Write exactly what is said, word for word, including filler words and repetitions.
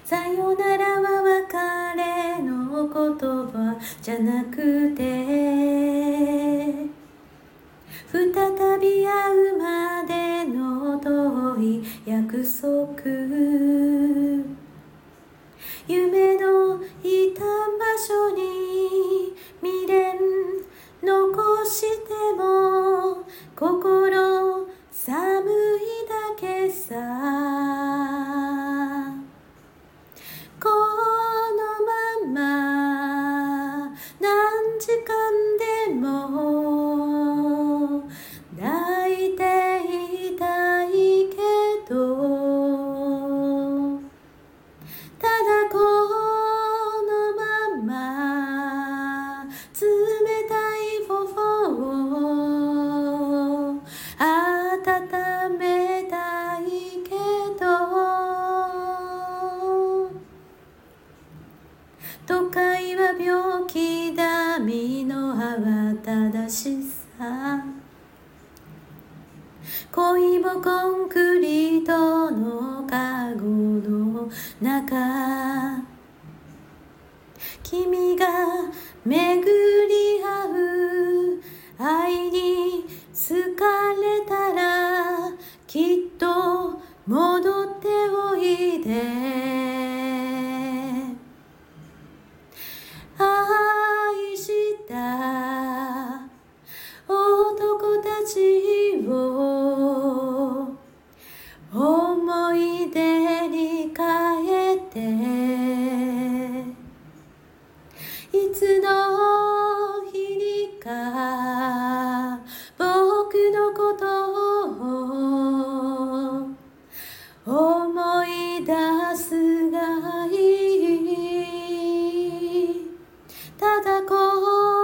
さよならは別れの言葉じゃなくて、再び会うまでの遠い約束、夢のいた場所に未練残しても心寒いだけさ。このまま何時間でも抱いていたいけど、ただこのまま冷たい頬を温めたいけど、都会は病気だ、身の慌ただしさ。恋もコンクリートのカゴの中、君が巡り合う愛に好かれたらきっと戻っておいで。愛した男たちを思い出に変えて、いつの日にか僕のことを思い出すがいい。ただこう